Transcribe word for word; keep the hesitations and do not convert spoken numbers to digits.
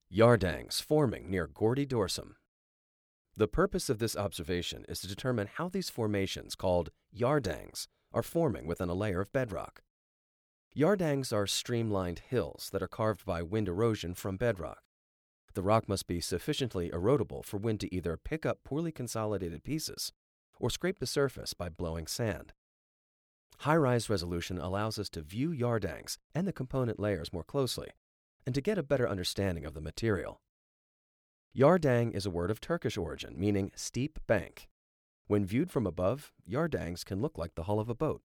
Yardangs forming near Gordy Dorsum. The purpose of this observation is to determine how these formations, called yardangs, are forming within a layer of bedrock. Yardangs are streamlined hills that are carved by wind erosion from bedrock. The rock must be sufficiently erodible for wind to either pick up poorly consolidated pieces or scrape the surface by blowing sand. High-rise resolution allows us to view yardangs and the component layers more closely and to get a better understanding of the material. Yardang is a word of Turkish origin meaning steep bank. When viewed from above, yardangs can look like the hull of a boat.